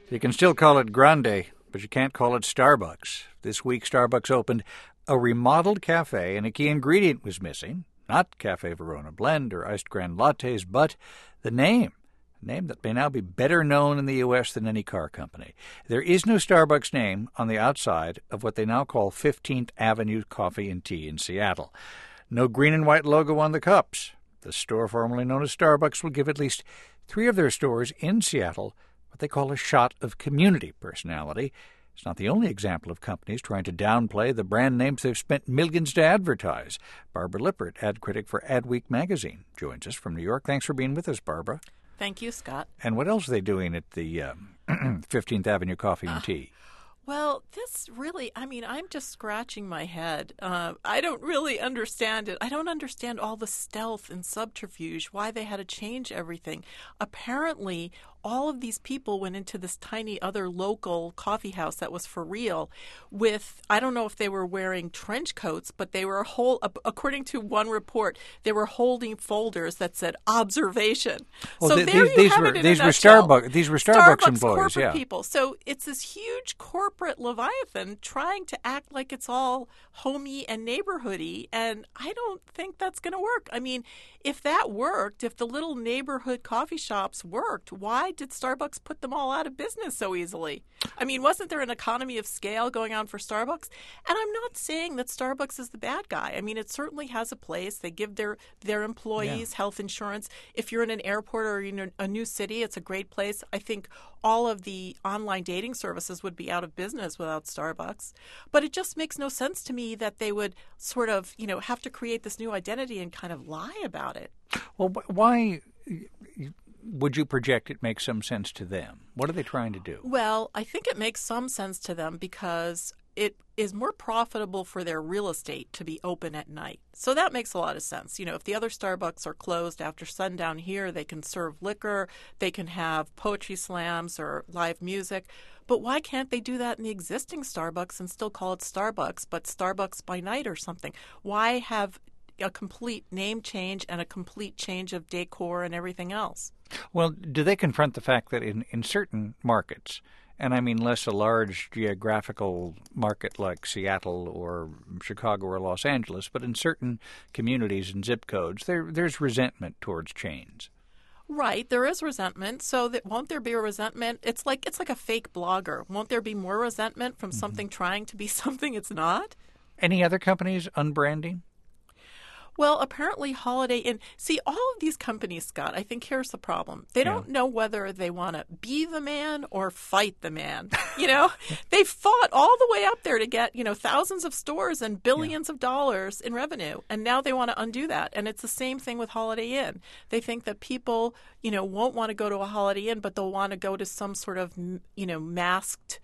You can still call it grande, but you can't call it Starbucks. This week, Starbucks opened a remodeled cafe, and a key ingredient was missing. Not Cafe Verona Blend or iced grand lattes, but the name. A name that may now be better known in the U.S. than any car company. There is no Starbucks name on the outside of what they now call 15th Avenue Coffee and Tea in Seattle. No green and white logo on the cups. The store formerly known as Starbucks will give at least 3 of their stores in Seattle what they call a shot of community personality. It's not the only example of companies trying to downplay the brand names they've spent millions to advertise. Barbara Lippert, ad critic for Adweek magazine, joins us from New York. Thanks for being with us, Barbara. Thank you, Scott. And what else are they doing at the 15th Avenue Coffee and Tea? Well, this really, I'm just scratching my head. I don't really understand it. I don't understand all the stealth and subterfuge, why they had to change everything. Apparently, all of these people went into this tiny other local coffee house that was for real with, I don't know if they were wearing trench coats, but they were according to one report, they were holding folders that said observation. Well, so these were Starbucks employees, corporate people. So it's this huge corporate leviathan trying to act like it's all homey and neighborhoody, and I don't think that's going to work. I mean, if that worked, if the little neighborhood coffee shops worked, why did Starbucks put them all out of business so easily? I mean, wasn't there an economy of scale going on for Starbucks? And I'm not saying that Starbucks is the bad guy. I mean, it certainly has a place. They give their employees health insurance. If you're in an airport or in a new city, it's a great place. I think all of the online dating services would be out of business without Starbucks. But it just makes no sense to me that they would sort of, have to create this new identity and kind of lie about it. Well, why would you project it makes some sense to them? What are they trying to do? Well, I think it makes some sense to them because it is more profitable for their real estate to be open at night. So that makes a lot of sense. If the other Starbucks are closed after sundown here, they can serve liquor, they can have poetry slams or live music. But why can't they do that in the existing Starbucks and still call it Starbucks, but Starbucks by night or something? Why have a complete name change and a complete change of decor and everything else? Well, do they confront the fact that in certain markets, and I mean less a large geographical market like Seattle or Chicago or Los Angeles, but in certain communities and zip codes, there's resentment towards chains? Right, there is resentment. So won't there be a resentment? It's like a fake blogger. Won't there be more resentment from something trying to be something it's not? Any other companies unbranding? Well, apparently Holiday Inn. See, all of these companies, Scott, I think here's the problem. They don't know whether they want to be the man or fight the man. They fought all the way up there to get, thousands of stores and billions of dollars in revenue. And now they want to undo that. And it's the same thing with Holiday Inn. They think that people, won't want to go to a Holiday Inn, but they'll want to go to some sort of, masked,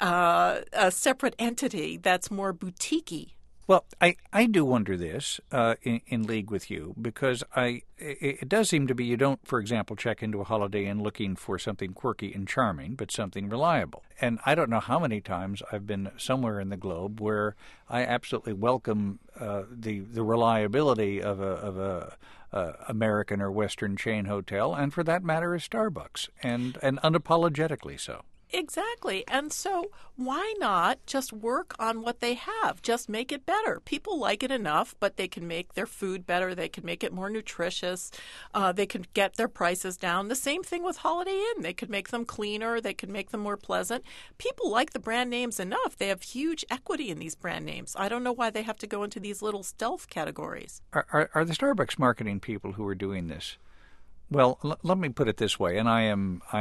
a separate entity that's more boutique-y. Well, I do wonder this in league with you because it does seem to be you don't, for example, check into a Holiday Inn looking for something quirky and charming, but something reliable. And I don't know how many times I've been somewhere in the globe where I absolutely welcome the reliability of a American or Western chain hotel, and for that matter, a Starbucks, and unapologetically so. Exactly. And so why not just work on what they have? Just make it better. People like it enough, but they can make their food better. They can make it more nutritious. They can get their prices down. The same thing with Holiday Inn. They could make them cleaner. They could make them more pleasant. People like the brand names enough. They have huge equity in these brand names. I don't know why they have to go into these little stealth categories. Are the Starbucks marketing people who are doing this? Well, let me put it this way, and I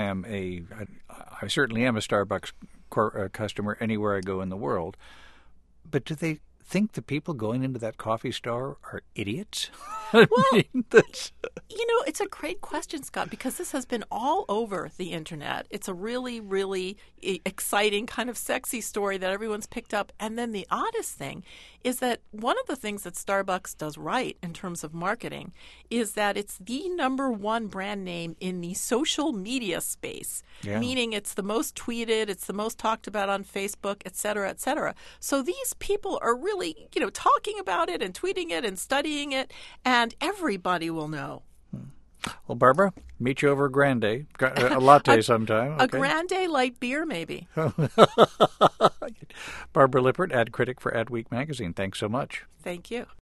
certainly am a Starbucks customer anywhere I go in the world. But do they think the people going into that coffee store are idiots? Well, it's a great question, Scott, because this has been all over the internet. It's a really, really exciting, kind of sexy story that everyone's picked up. And then the oddest thing is that one of the things that Starbucks does right in terms of marketing is that it's the number one brand name in the social media space, meaning it's the most tweeted, it's the most talked about on Facebook, et cetera, et cetera. So these people are really, talking about it and tweeting it and studying it, and everybody will know. Well, Barbara, meet you over a grande, a latte sometime. Okay? A grande light beer, maybe. Barbara Lippert, ad critic for Adweek magazine. Thanks so much. Thank you.